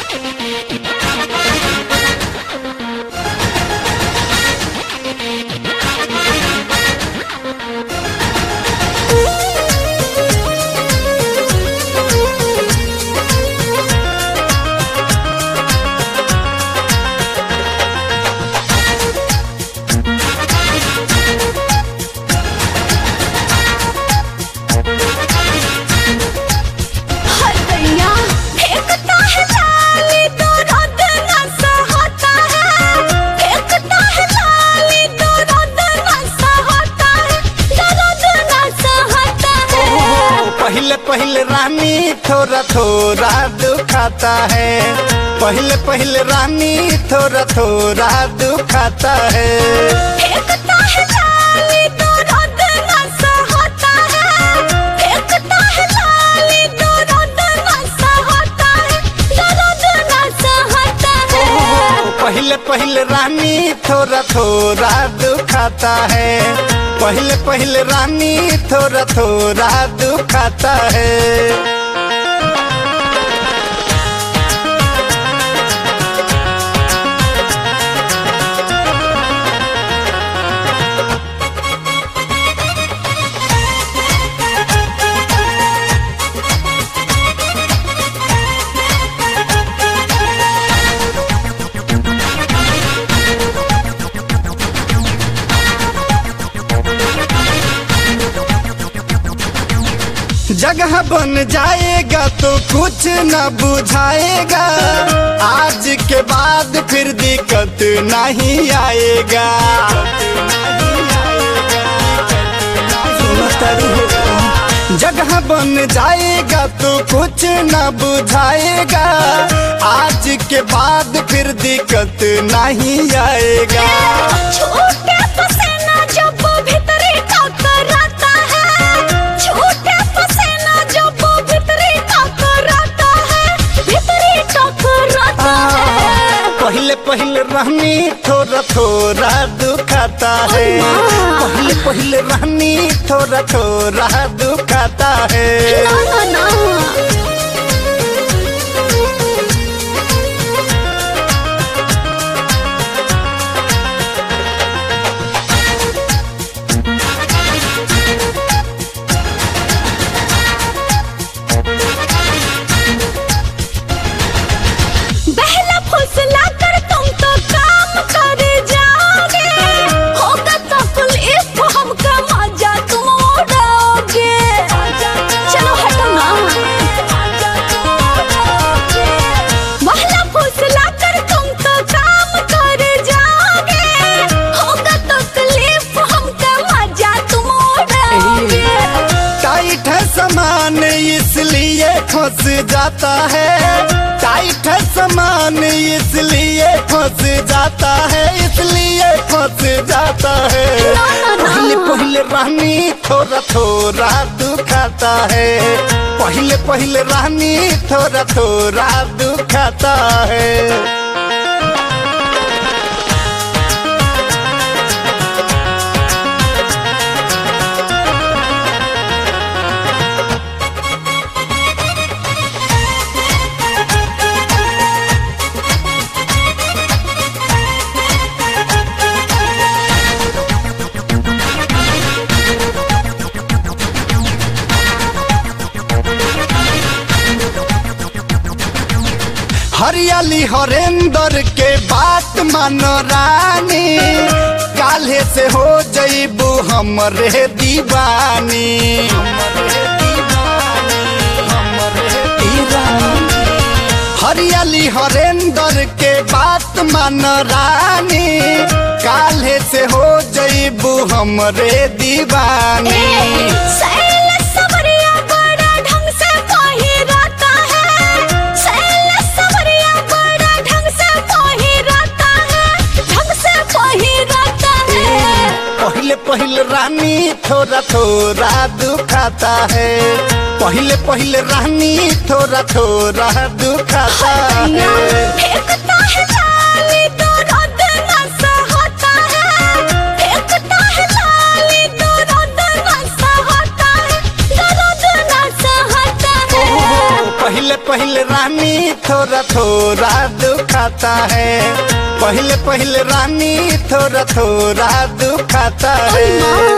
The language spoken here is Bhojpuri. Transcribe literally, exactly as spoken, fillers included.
पहले रानी थोड़ा थोड़ा दुखाता है, पहले पहले रानी थोड़ा थोड़ा दुखाता है। फेंकता है लाली तो रोद नशा होता है, फेंकता है लाली तो रोद नशा होता है, रोद नशा होता है। पहले पहले रानी थोड़ा थोड़ा दुखाता है, पहले पहले रानी थोड़ा थोड़ा दुखाता है। जगह बन जाएगा तो कुछ न बुझाएगा, आज के बाद फिर दिक्कत नहीं आएगा। जगह बन जाएगा तो कुछ न बुझाएगा, आज के बाद फिर दिक्कत नहीं आएगा। छूटे पसीना जब भीतरी टकराता है, छूटे पसीना जब भीतरी टकराता है, भीतरी टकराता है। पहले पहले रानी थोड़ा थोड़ा दुखाता है, पहले पहले रानी थोड़ा थोड़ा दुखाता है। ना ना ना इसलिए फंस जाता है, टाइट है सामान इसलिए फंस जाता है, इसलिए फंस जाता है। पहले पहले रानी थोड़ा थोड़ा दुखाता है, पहले पहले रानी थोड़ा थोड़ा दुखाता है। हरियाली हरेंद्र के बात मानो रानी, काल्हे से हो जइबू हमरे दीवानी। हरियाली हरेंद्र के बात मानो रानी, काल्हे से हो जइबू हमरे दीवानी। पहले पहले रानी थोड़ा थोड़ा दुखाता है, पहले पहले रानी थोड़ा थोड़ा दुखाता है। फेंकता है लाली तो रोद नशा होता है, फेंकता है लाली तो रोद नशा होता है, रोद नशा होता है। पहले पहले रानी थोड़ा थोड़ा दुखाता है, पहले पहले रानी थोड़ा थोड़ा दुखाता है।